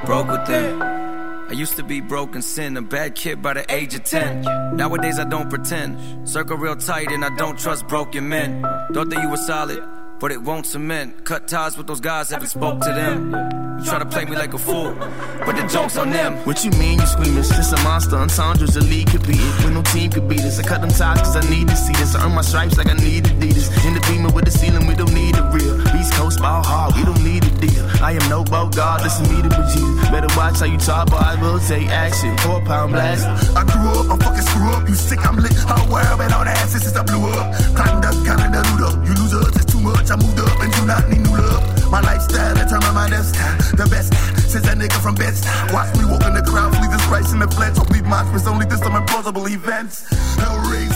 broke within. I used to be broke and sin, a bad kid by the age of 10. Nowadays I don't pretend, circle real tight and I don't trust broken men. Thought that you were solid, but it won't cement. Cut ties with those guys, haven't spoke to them. You try to play me like a fool, but the joke's on them. What you mean you squeamish? Just a monster, Entendra's a league could beat it. When no team could beat us. I cut them ties cause I need to see this. I earn my stripes like I need Adidas. In the Beamer with the ceiling, we don't need a real. East Coast ball hard, we don't need a deal. I am no Bogart, listen me to be Jesus. Better watch how you talk, boy, I will take action. 4-pound blast. I grew up, I'm fucking screw up. You sick, I'm lit. Whole world been on ass since I blew up. Climbed up, counting the loot up. You losers, it's too much. I moved up and do not need new love. My lifestyle determined my lifestyle. The best since that nigga from Bed-Stuy. Watch me walk in the crowd, flee this Christ in the flesh. Hope leave my only this some implausible events. Hellraiser.